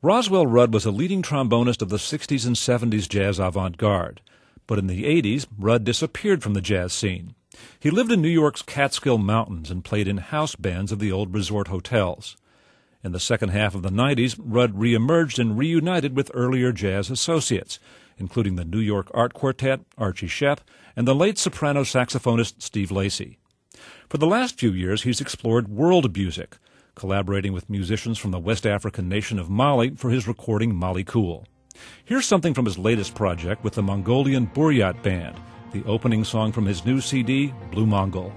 Roswell Rudd was a leading trombonist of the 60s and 70s jazz avant-garde. But in the 80s, Rudd disappeared from the jazz scene. He lived in New York's Catskill Mountains and played in house bands of the old resort hotels. In the second half of the 90s, Rudd reemerged and reunited with earlier jazz associates, including the New York Art Quartet, Archie Shepp, and the late soprano saxophonist Steve Lacy. For the last few years, he's explored world music, collaborating with musicians from the West African nation of Mali for his recording Mali Cool. Here's something from his latest project with the Mongolian Buryat Band, the opening song from his new CD, Blue Mongol.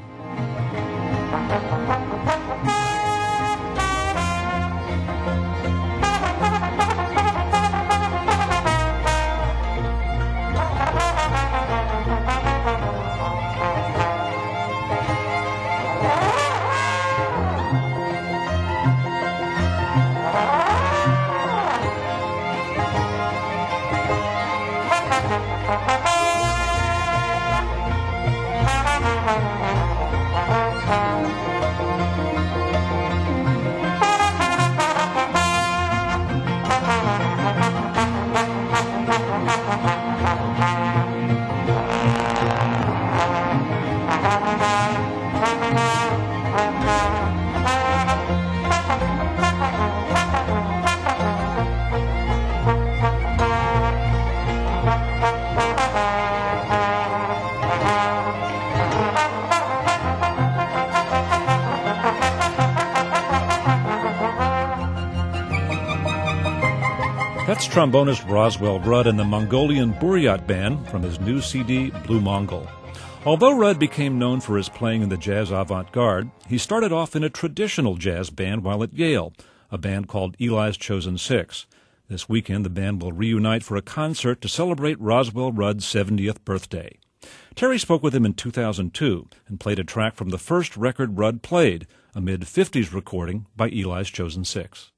That's trombonist Roswell Rudd and the Mongolian Buryat Band from his new CD, Blue Mongol. Although Rudd became known for his playing in the jazz avant-garde, he started off in a traditional jazz band while at Yale, a band called Eli's Chosen Six. This weekend, the band will reunite for a concert to celebrate Roswell Rudd's 70th birthday. Terry spoke with him in 2002 and played a track from the first record Rudd played, a mid-50s recording by Eli's Chosen Six.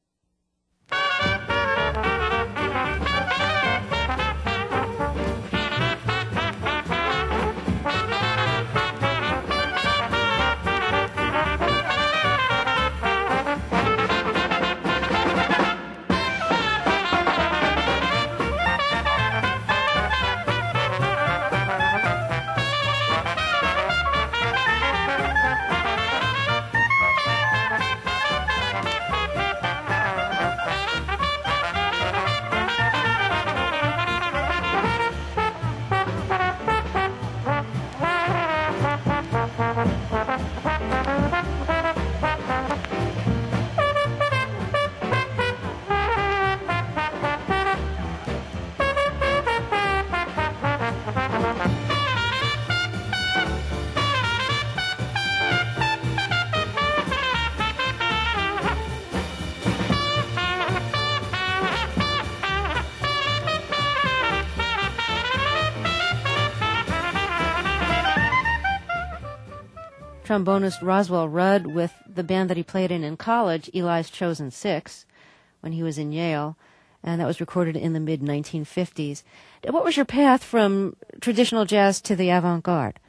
Trombonist Roswell Rudd with the band that he played in college, Eli's Chosen Six, when he was in Yale, and that was recorded in the mid-1950s. What was your path from traditional jazz to the avant-garde?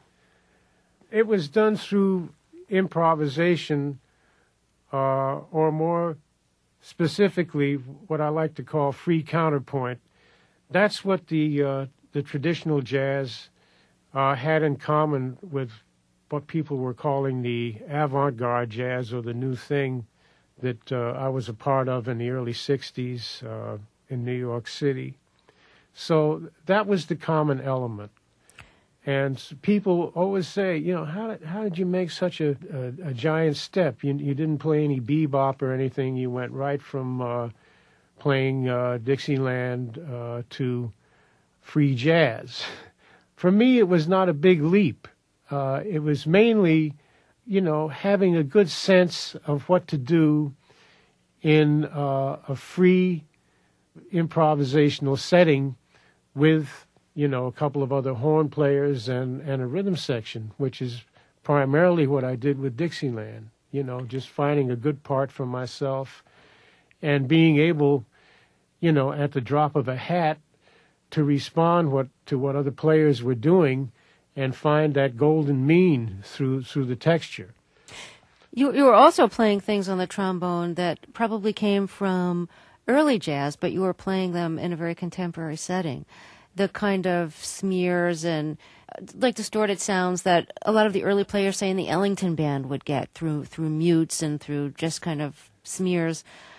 It was done through improvisation, or more specifically, what I like to call free counterpoint. That's what the traditional jazz had in common with what people were calling the avant-garde jazz, or the new thing that I was a part of in the early 60s in New York City. So that was the common element. And people always say, you know, how did you make such a giant step? You didn't play any bebop or anything. You went right from playing Dixieland to free jazz. For me, it was not a big leap. It was mainly, you know, having a good sense of what to do in a free improvisational setting with, you know, a couple of other horn players and a rhythm section, which is primarily what I did with Dixieland, you know, just finding a good part for myself and being able, you know, at the drop of a hat to respond to what other players were doing and find that golden mean through the texture. You were also playing things on the trombone that probably came from early jazz, but you were playing them in a very contemporary setting. The kind of smears and like distorted sounds that a lot of the early players, say in the Ellington band, would get through mutes and through just kind of smears.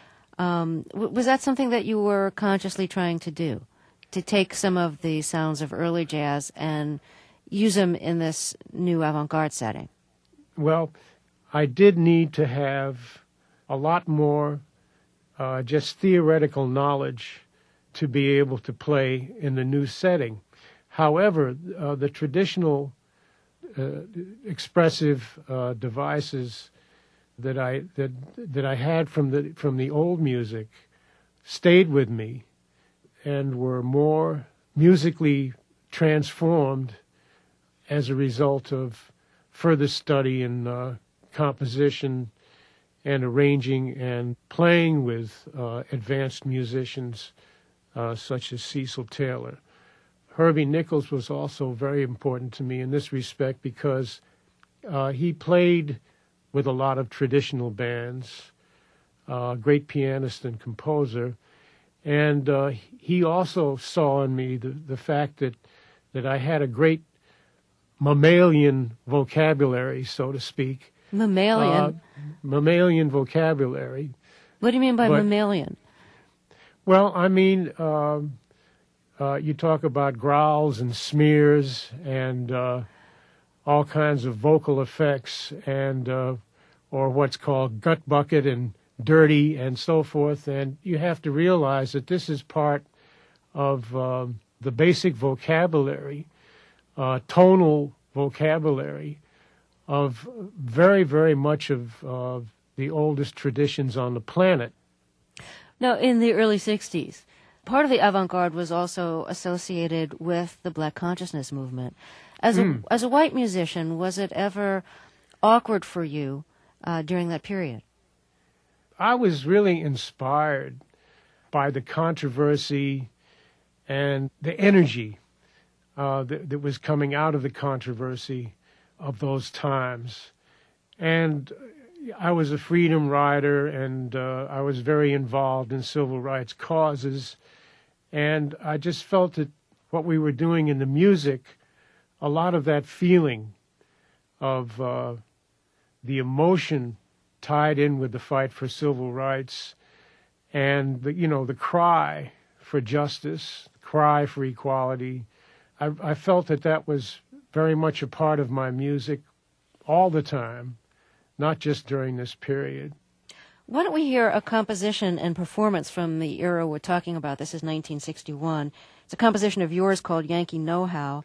Was that something that you were consciously trying to do, to take some of the sounds of early jazz and use them in this new avant-garde setting? Well, I did need to have a lot more just theoretical knowledge to be able to play in the new setting. However, the traditional expressive devices that I had from the old music stayed with me and were more musically transformed as a result of further study in composition and arranging and playing with advanced musicians such as Cecil Taylor. Herbie Nichols was also very important to me in this respect because he played with a lot of traditional bands, great pianist and composer, and he also saw in me the fact that I had a great mammalian vocabulary, so to speak. Mammalian? Mammalian vocabulary. What do you mean by mammalian? Well, I mean, you talk about growls and smears and all kinds of vocal effects and or what's called gut bucket and dirty and so forth. And you have to realize that this is part of the basic vocabulary, tonal vocabulary of very, very much of the oldest traditions on the planet. Now, in the early 60s, part of the avant-garde was also associated with the Black consciousness movement. As a white musician, was it ever awkward for you during that period? I was really inspired by the controversy and the energy that was coming out of the controversy of those times. And I was a freedom rider, and I was very involved in civil rights causes. And I just felt that what we were doing in the music, a lot of that feeling of the emotion tied in with the fight for civil rights and the cry for justice, the cry for equality. I felt that was very much a part of my music all the time, not just during this period. Why don't we hear a composition and performance from the era we're talking about? This is 1961. It's a composition of yours called Yankee Know-How.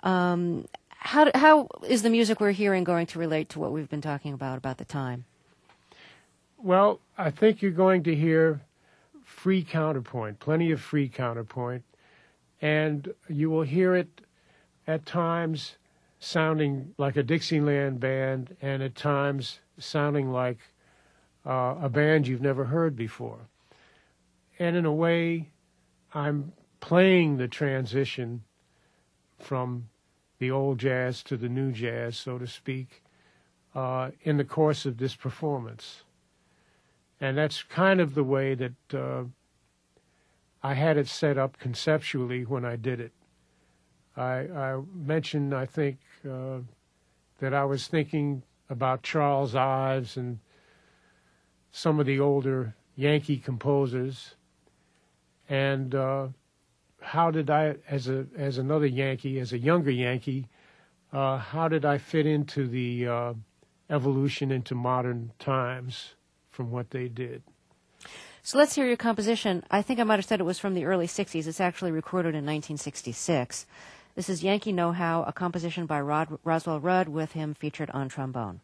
How is the music we're hearing going to relate to what we've been talking about the time? Well, I think you're going to hear free counterpoint, plenty of free counterpoint, and you will hear it at times sounding like a Dixieland band and at times sounding like a band you've never heard before. And in a way, I'm playing the transition from the old jazz to the new jazz, so to speak, in the course of this performance. And that's kind of the way that I had it set up conceptually when I did it. I mentioned, I think, that I was thinking about Charles Ives and some of the older Yankee composers, and how did I, as another Yankee, as a younger Yankee, how did I fit into the evolution into modern times from what they did? So let's hear your composition. I think I might have said it was from the early 60s. It's actually recorded in 1966. This is Yankee Know-How, a composition by Roswell Rudd, with him featured on trombone.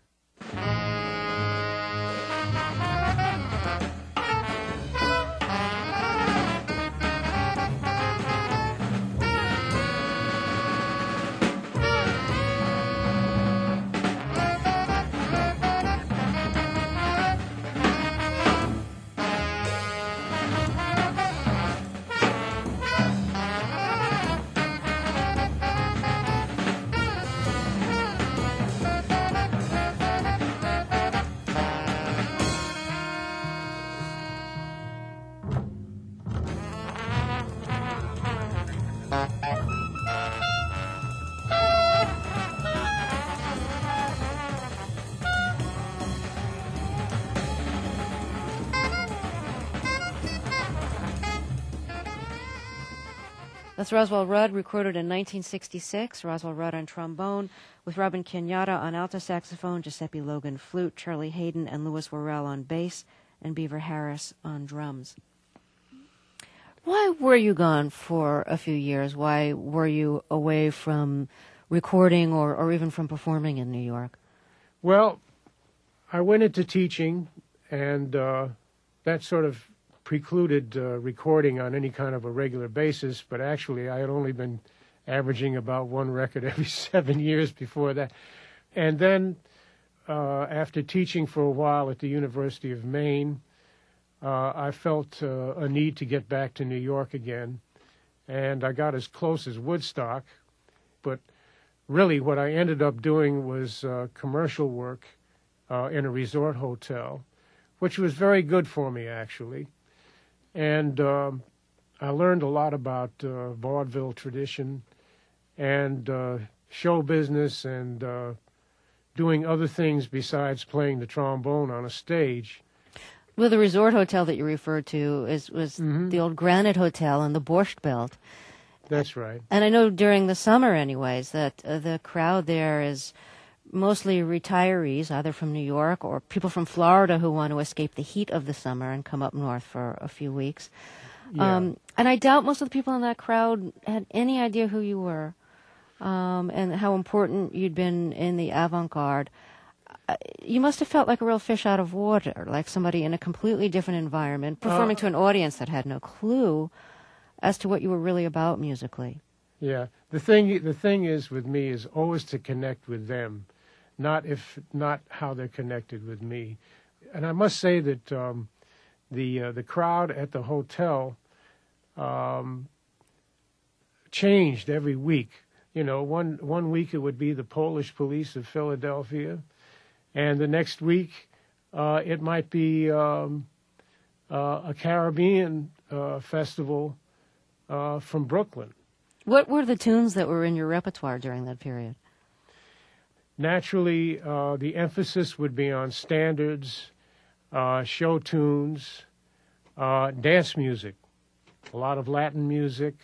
That's Roswell Rudd, recorded in 1966. Roswell Rudd on trombone, with Robin Kenyatta on alto saxophone, Giuseppe Logan flute, Charlie Hayden and Louis Worrell on bass, and Beaver Harris on drums. Why were you gone for a few years? Why were you away from recording or even from performing in New York? Well, I went into teaching, and that sort of precluded recording on any kind of a regular basis, but actually I had only been averaging about one record every 7 years before that. And then after teaching for a while at the University of Maine, I felt a need to get back to New York again, and I got as close as Woodstock, but really what I ended up doing was commercial work in a resort hotel, which was very good for me, actually. And I learned a lot about vaudeville tradition and show business and doing other things besides playing the trombone on a stage. Well, the resort hotel that you referred to was the old Granite Hotel in the Borscht Belt. That's right. And I know during the summer, anyways, that the crowd there is mostly retirees, either from New York or people from Florida who want to escape the heat of the summer and come up north for a few weeks. Yeah. And I doubt most of the people in that crowd had any idea who you were and how important you'd been in the avant-garde. You must have felt like a real fish out of water, like somebody in a completely different environment, performing to an audience that had no clue as to what you were really about musically. Yeah. The thing is with me is always to connect with them, not how they're connected with me. And I must say that the crowd at the hotel changed every week. You know, one week it would be the Polish Police of Philadelphia, and the next week it might be a Caribbean festival from Brooklyn. What were the tunes that were in your repertoire during that period? Naturally, the emphasis would be on standards, show tunes, dance music, a lot of Latin music,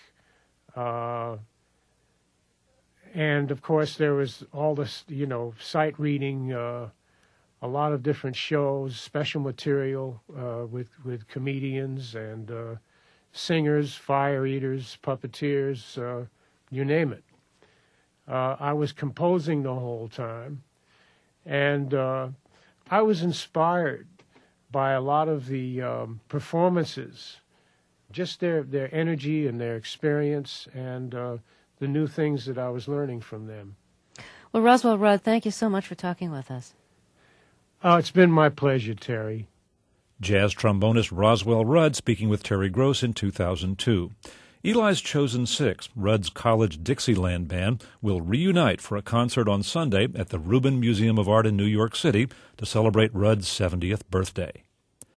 and of course there was all this, sight reading, a lot of different shows, special material with comedians and singers, fire eaters, puppeteers, you name it. I was composing the whole time, and I was inspired by a lot of the performances, just their energy and their experience and the new things that I was learning from them. Well, Roswell Rudd, thank you so much for talking with us. It's been my pleasure, Terry. Jazz trombonist Roswell Rudd speaking with Terry Gross in 2002. Eli's Chosen Six, Rudd's college Dixieland band, will reunite for a concert on Sunday at the Rubin Museum of Art in New York City to celebrate Rudd's 70th birthday.